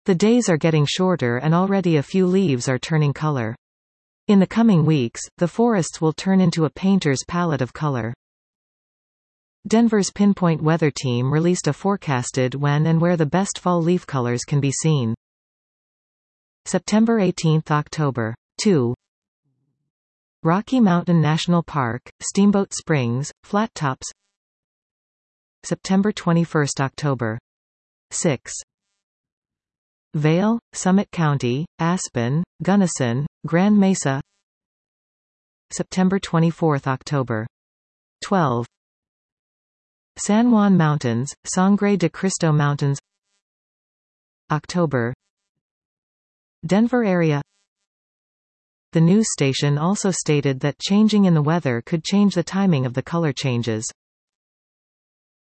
The days are getting shorter and already a few leaves are turning color. In the coming weeks, the forests will turn into a painter's palette of color. Denver's Pinpoint Weather Team released a forecasted when and where the best fall leaf colors can be seen. September 18 – October 2. Rocky Mountain National Park, Steamboat Springs, Flat Tops. September 21 – October 6. Vail, Summit County, Aspen, Gunnison, Grand Mesa. September 24 – October 12. San Juan Mountains, Sangre de Cristo Mountains. October. Denver area. The news station also stated that changing in the weather could change the timing of the color changes.